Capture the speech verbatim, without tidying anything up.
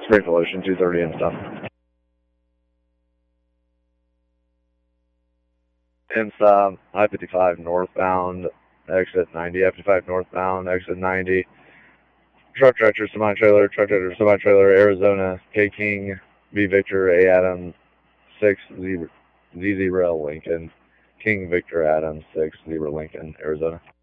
Springfield Ocean, two thirty and stuff. IMSA, I fifty-five northbound, exit ninety, I fifty-five northbound, exit ninety. Truck tractor, semi-trailer, truck tractor, semi-trailer, Arizona, K King, V Victor, A Adam, six, Z zero Lincoln, King Victor Adam, six, zero Lincoln, Arizona.